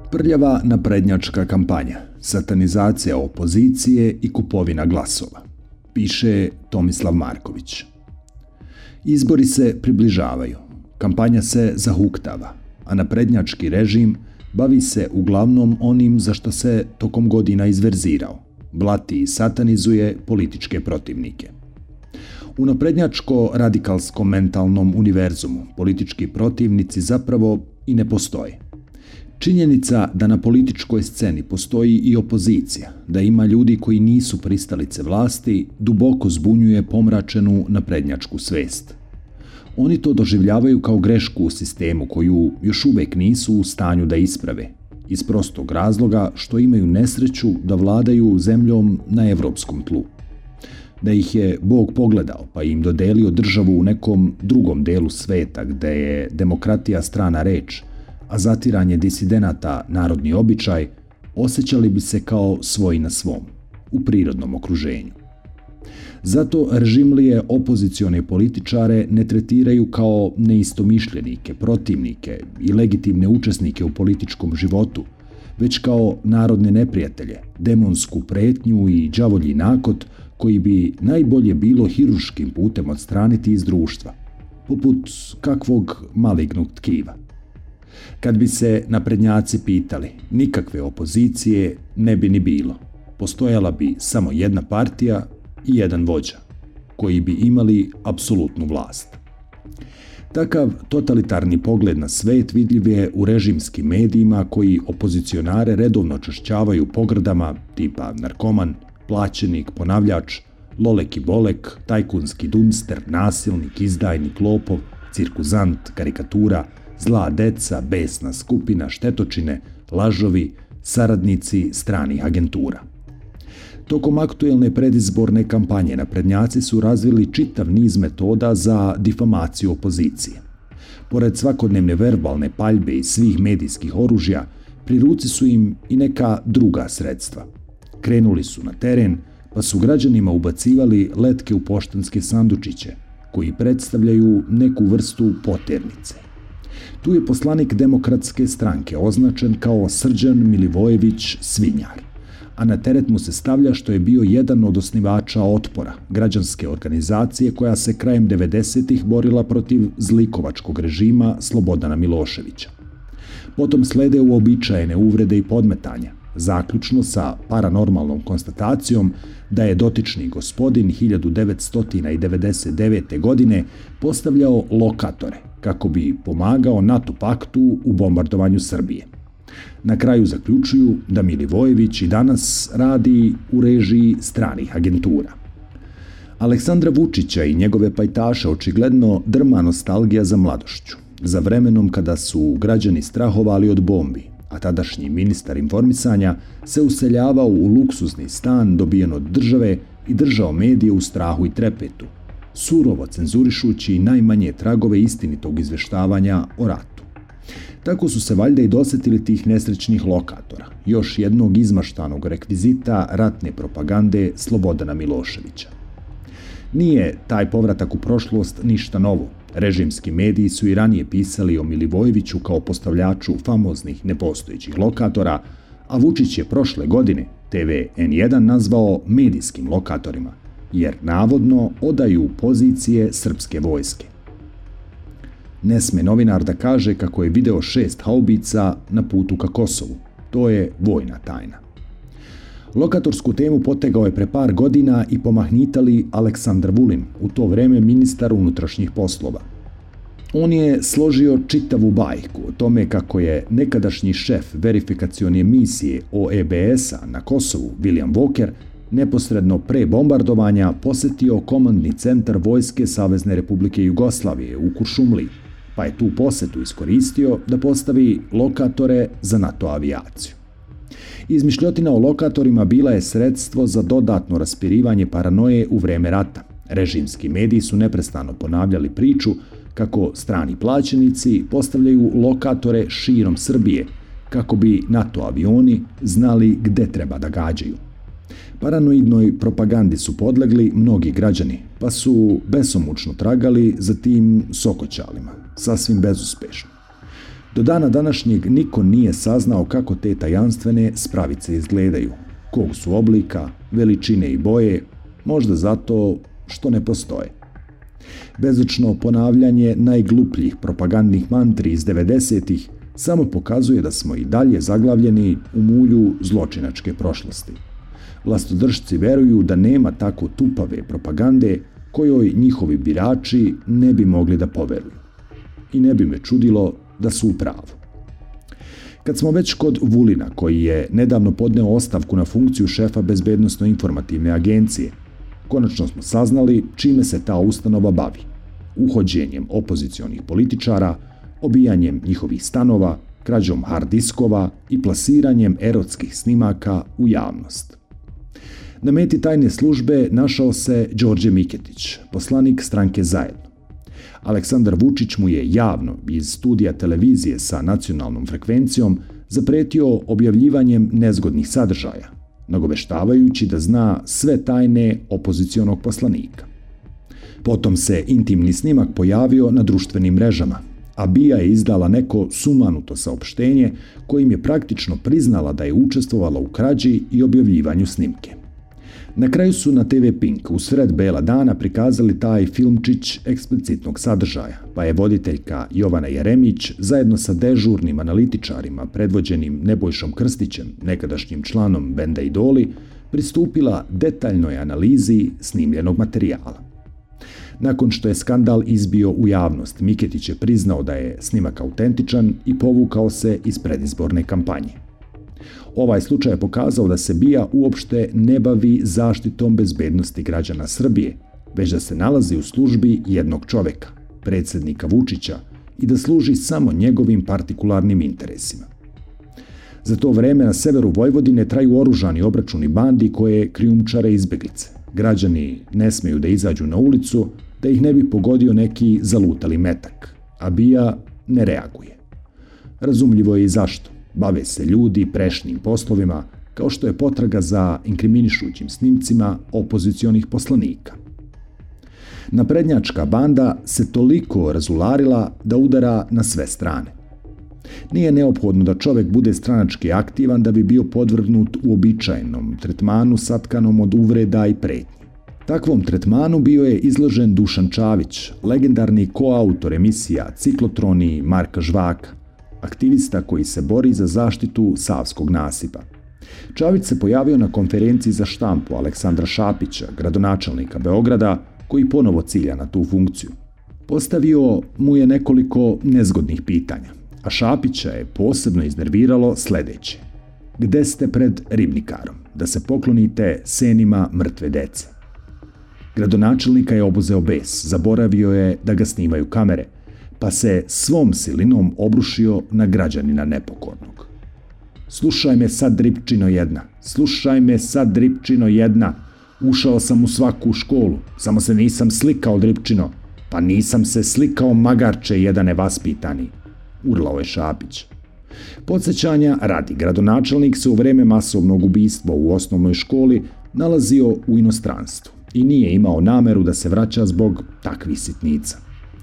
Prljava naprednjačka kampanja, satanizacija opozicije i kupovina glasova, piše Tomislav Marković. Izbori se približavaju, kampanja se zahuktava, a naprednjački režim bavi se uglavnom onim za što se tokom godina izverzirao, blati i satanizuje političke protivnike. U naprednjačko-radikalskom mentalnom univerzumu politički protivnici zapravo i ne postoje. Činjenica da na političkoj sceni postoji i opozicija, da ima ljudi koji nisu pristalice vlasti, duboko zbunjuje pomračenu naprednjačku svest. Oni to doživljavaju kao grešku u sistemu koju još uvijek nisu u stanju da isprave, iz prostog razloga što imaju nesreću da vladaju zemljom na evropskom tlu. Da ih je Bog pogledao pa im dodelio državu u nekom drugom delu sveta gde je demokratija strana reč, a zatiranje disidenata narodni običaj, osjećali bi se kao svoji na svom, u prirodnom okruženju. Zato režimlije opozicione političare ne tretiraju kao neistomišljenike, protivnike i legitimne učesnike u političkom životu, već kao narodne neprijatelje, demonsku pretnju i đavolji nakot koji bi najbolje bilo hirurškim putem odstraniti iz društva, poput kakvog malignog tkiva. Kad bi se naprednjaci pitali, nikakve opozicije ne bi ni bilo. Postojala bi samo jedna partija i jedan vođa, koji bi imali apsolutnu vlast. Takav totalitarni pogled na svet vidljiv je u režimskim medijima koji opozicionare redovno čašćavaju pogrdama tipa narkoman, plaćenik, ponavljač, lolek i bolek, tajkunski dunster, nasilnik, izdajnik, lopov, cirkuzant, karikatura, zla deca, besna skupina, štetočine, lažovi, saradnici stranih agentura. Tokom aktuelne predizborne kampanje naprednjaci su razvili čitav niz metoda za difamaciju opozicije. Pored svakodnevne verbalne paljbe i svih medijskih oružja, pri ruci su im i neka druga sredstva. Krenuli su na teren, pa su građanima ubacivali letke u poštanske sandučiće, koji predstavljaju neku vrstu poternice. Tu je poslanik Demokratske stranke označen kao Srđan Milivojević Svinjar, a na teret mu se stavlja što je bio jedan od osnivača Otpora, građanske organizacije koja se krajem 90-ih borila protiv zlikovačkog režima Slobodana Miloševića. Potom slede uobičajene uvrede i podmetanja, zaključno sa paranormalnom konstatacijom da je dotični gospodin 1999. godine postavljao lokatore kako bi pomagao NATO paktu u bombardovanju Srbije. Na kraju zaključuju da Milivojević i danas radi u režiji stranih agentura. Aleksandra Vučića i njegove pajtaše očigledno drma nostalgija za mladošću, za vremenom kada su građani strahovali od bombi, a tadašnji ministar informisanja se useljavao u luksuzni stan dobijen od države i držao medije u strahu i trepetu, surovo cenzurišući najmanje tragove istinitog izveštavanja o ratu. Tako su se valjda i dosetili tih nesrećnih lokatora, još jednog izmaštanog rekvizita ratne propagande Slobodana Miloševića. Nije taj povratak u prošlost ništa novo. Režimski mediji su i ranije pisali o Milivojeviću kao postavljaču famoznih nepostojećih lokatora, a Vučić je prošle godine TV N1 nazvao medijskim lokatorima, jer navodno odaju pozicije srpske vojske. Ne sme novinar da kaže kako je video 6 haubica na putu ka Kosovu. To je vojna tajna. Lokatorsku temu potegao je pre par godina i pomahnitali Aleksandar Vulin, u to vreme ministar unutrašnjih poslova. On je složio čitavu bajku o tome kako je nekadašnji šef verifikacione misije OEBS-a na Kosovu, William Walker, neposredno pre bombardovanja posetio komandni centar Vojske Savezne Republike Jugoslavije u Kuršumliji, pa je tu posetu iskoristio da postavi lokatore za NATO avijaciju. Izmišljotina o lokatorima bila je sredstvo za dodatno raspirivanje paranoje u vreme rata. Režimski mediji su neprestano ponavljali priču kako strani plaćenici postavljaju lokatore širom Srbije, kako bi NATO avioni znali gde treba da gađaju. Paranoidnoj propagandi su podlegli mnogi građani, pa su besomučno tragali za tim sokoćalima, sasvim bezuspešno. Do dana današnjeg niko nije saznao kako te tajanstvene spravice izgledaju, kog su oblika, veličine i boje, možda zato što ne postoje. Bezočno ponavljanje najglupljih propagandnih mantri iz 90-ih samo pokazuje da smo i dalje zaglavljeni u mulju zločinačke prošlosti. Vlastodržci veruju da nema tako tupave propagande kojoj njihovi birači ne bi mogli da poveruju. I ne bi me čudilo da su u pravu. Kad smo već kod Vulina, koji je nedavno podneo ostavku na funkciju šefa Bezbednosno-informativne agencije, konačno smo saznali čime se ta ustanova bavi. Uhođenjem opozicionih političara, obijanjem njihovih stanova, krađom hard diskova i plasiranjem erotskih snimaka u javnost. Na meti tajne službe našao se Đorđe Miketić, poslanik stranke Zajedno. Aleksandar Vučić mu je javno iz studija televizije sa nacionalnom frekvencijom zapretio objavljivanjem nezgodnih sadržaja, nagoveštavajući da zna sve tajne opozicionog poslanika. Potom se intimni snimak pojavio na društvenim mrežama, a BIA je izdala neko sumanuto saopštenje kojim je praktično priznala da je učestvovala u krađi i objavljivanju snimke. Na kraju su na TV Pink usred bela dana prikazali taj filmčić eksplicitnog sadržaja, pa je voditeljka Jovana Jeremić zajedno sa dežurnim analitičarima predvođenim Nebojšom Krstićem, nekadašnjim članom benda Idoli, pristupila detaljnoj analizi snimljenog materijala. Nakon što je skandal izbio u javnost, Miketić je priznao da je snimak autentičan i povukao se iz predizborne kampanje. Ovaj slučaj je pokazao da se BIA uopšte ne bavi zaštitom bezbednosti građana Srbije, već da se nalazi u službi jednog čoveka, predsjednika Vučića, i da služi samo njegovim partikularnim interesima. Za to vreme na severu Vojvodine traju oružani obračuni bandi koje krijumčare izbeglice. Građani ne smeju da izađu na ulicu, da ih ne bi pogodio neki zalutali metak, a BIA ne reaguje. Razumljivo je i zašto. Bave se ljudi prešnim poslovima, kao što je potraga za inkriminišućim snimcima opozicionih poslanika. Naprednjačka banda se toliko razularila da udara na sve strane. Nije neophodno da čovek bude stranački aktivan da bi bio podvrgnut uobičajenom tretmanu satkanom od uvreda i pretnji. Takvom tretmanu bio je izložen Dušan Čavić, legendarni koautor emisija Ciklotroni Marka Žvaka, aktivista koji se bori za zaštitu Savskog nasipa. Čavić se pojavio na konferenciji za štampu Aleksandra Šapića, gradonačelnika Beograda, koji ponovo cilja na tu funkciju. Postavio mu je nekoliko nezgodnih pitanja, a Šapića je posebno iznerviralo sledeće. Gde ste pred ribnikarom, da se poklonite senima mrtve dece? Gradonačelnika je obuzeo bes, zaboravio je da ga snimaju kamere, pa se svom silinom obrušio na građanina nepokornog. Slušaj me sad, dripčino jedna, slušaj me sad, dripčino jedna, ušao sam u svaku školu, samo se nisam slikao, dripčino, pa nisam se slikao, magarče jedan nevaspitani, urlao je Šapić. Podsjećanja radi, gradonačelnik se u vreme masovnog ubistva u osnovnoj školi nalazio u inostranstvu i nije imao nameru da se vraća zbog takvih sitnica.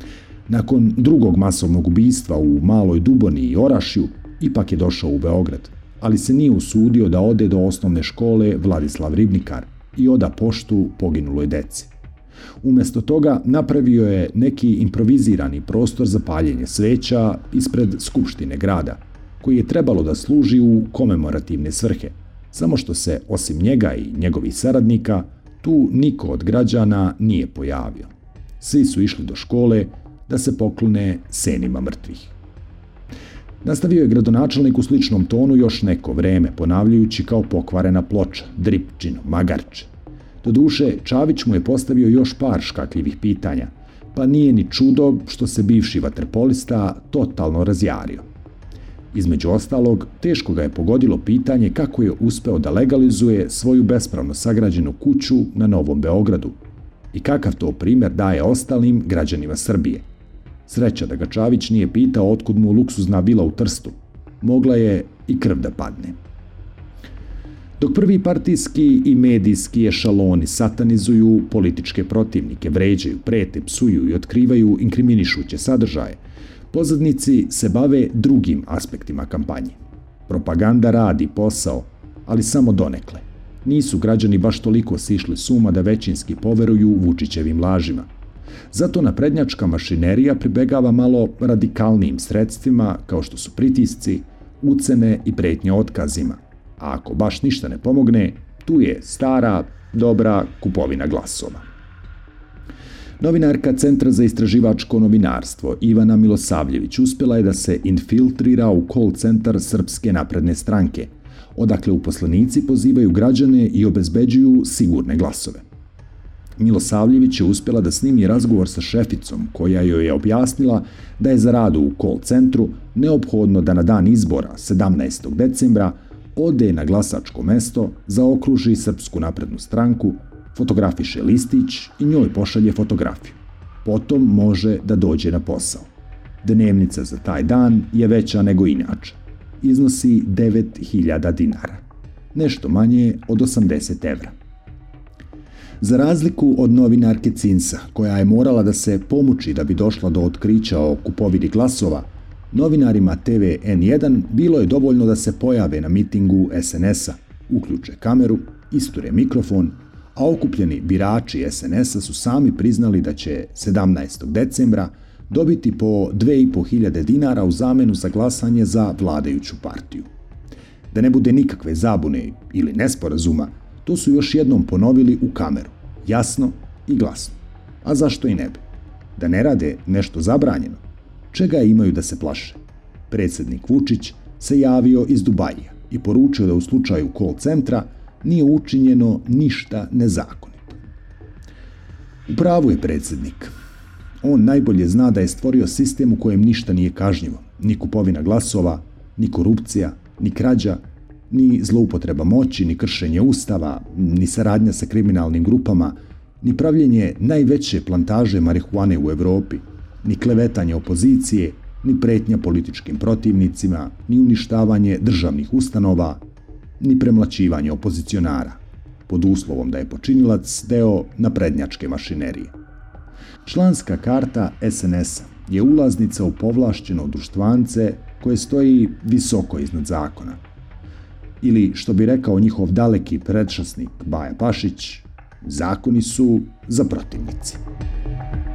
Nakon drugog masovnog ubistva u Maloj Duboni i Orašju, ipak je došao u Beograd, ali se nije usudio da ode do osnovne škole Vladislav Ribnikar i oda poštu poginuloj deci. Umjesto toga napravio je neki improvizirani prostor za paljenje sveća ispred Skupštine grada, koji je trebalo da služi u komemorativne svrhe, samo što se osim njega i njegovih saradnika tu niko od građana nije pojavio. Svi su išli do škole da se poklone senima mrtvih. Nastavio je gradonačelnik u sličnom tonu još neko vreme, ponavljajući kao pokvarena ploča, dripčino, magarče. Doduše, Čavić mu je postavio još par škakljivih pitanja, pa nije ni čudo što se bivši vaterpolista totalno razjario. Između ostalog, teško ga je pogodilo pitanje kako je uspeo da legalizuje svoju bespravno sagrađenu kuću na Novom Beogradu i kakav to primjer daje ostalim građanima Srbije. Sreća da ga Čavić nije pitao otkud mu luksuzna vila u Trstu. Mogla je i krv da padne. Dok prvi partijski i medijski ešaloni satanizuju političke protivnike, vređaju, prete, psuju i otkrivaju inkriminišuće sadržaje, Pozadnici se bave drugim aspektima kampanje. Propaganda radi posao, ali samo donekle. Nisu građani baš toliko sišli s uma da većinski poveruju Vučićevim lažima. Zato naprednjačka mašinerija pribegava malo radikalnijim sredstvima kao što su pritisci, ucene i pretnje otkazima. A ako baš ništa ne pomogne, tu je stara, dobra kupovina glasova. Novinarka Centra za istraživačko novinarstvo Ivana Milosavljević uspjela je da se infiltrira u call centar Srpske napredne stranke, odakle uposlenici pozivaju građane i obezbeđuju sigurne glasove. Milosavljević je uspjela da snimi razgovor sa šeficom koja joj je objasnila da je za rad u call centru neophodno da na dan izbora 17. decembra ode na glasačko mesto, zaokruži Srpsku naprednu stranku, fotografiše listić i njoj pošalje fotografiju. Potom može da dođe na posao. Dnevnica za taj dan je veća nego inače. Iznosi 9.000 dinara. Nešto manje od 80 evra. Za razliku od novinarke Cinsa, koja je morala da se pomuči da bi došla do otkrića o kupovini glasova, novinarima TV N1 bilo je dovoljno da se pojave na mitingu SNS-a, uključe kameru, isture mikrofon, a okupljeni birači SNS-a su sami priznali da će 17. decembra dobiti po 2.500 dinara u zamenu za glasanje za vladajuću partiju. Da ne bude nikakve zabune ili nesporazuma, to su još jednom ponovili u kameru, jasno i glasno. A zašto i ne bi? Da ne rade nešto zabranjeno? Čega imaju da se plaše? Predsjednik Vučić se javio iz Dubajija i poručio da u slučaju call centra nije učinjeno ništa nezakonito. U pravu je predsjednik. On najbolje zna da je stvorio sistem u kojem ništa nije kažnjivo, ni kupovina glasova, ni korupcija, ni krađa, ni zloupotreba moći, ni kršenje ustava, ni saradnja sa kriminalnim grupama, ni pravljenje najveće plantaže marihuane u Evropi, ni klevetanje opozicije, ni pretnja političkim protivnicima, ni uništavanje državnih ustanova, ni premlaćivanje opozicionara, pod uslovom da je počinilac deo naprednjačke mašinerije. Članska karta SNS-a je ulaznica u povlašćeno društvance koje stoji visoko iznad zakona. Ili, što bi rekao njihov daleki predšasnik Baja Pašić, zakoni su za protivnici.